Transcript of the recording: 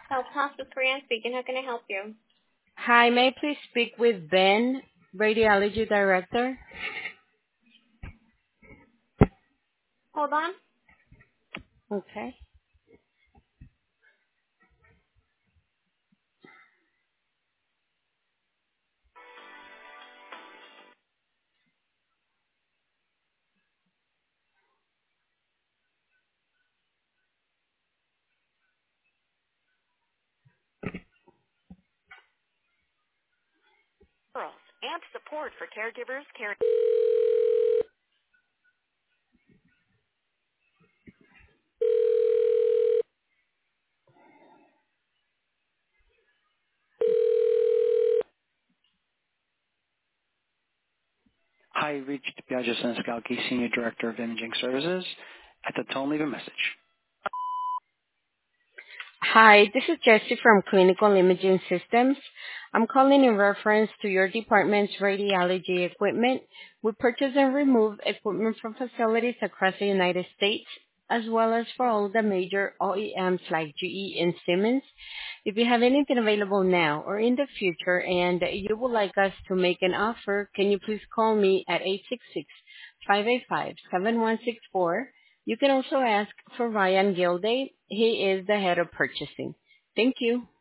Health Hospice Korean speaking. How can I help you? Hi, may I please speak with Ben, Radiology Director? Hold on. Okay. Referrals and support for caregivers caring. Hi, reached Biagio Senescalchi, Senior Director of Imaging Services. At the tone, leave a message. Hi, this is Jessie from Clinical Imaging Systems. I'm calling in reference to your department's radiology equipment. We purchase and remove equipment from facilities across the United States, as well as for all the major OEMs like GE and Siemens. If you have anything available now or in the future and you would like us to make an offer, can you please call me at 866-585-7164. You can also ask for Ryan Gilday. He is the head of purchasing. Thank you.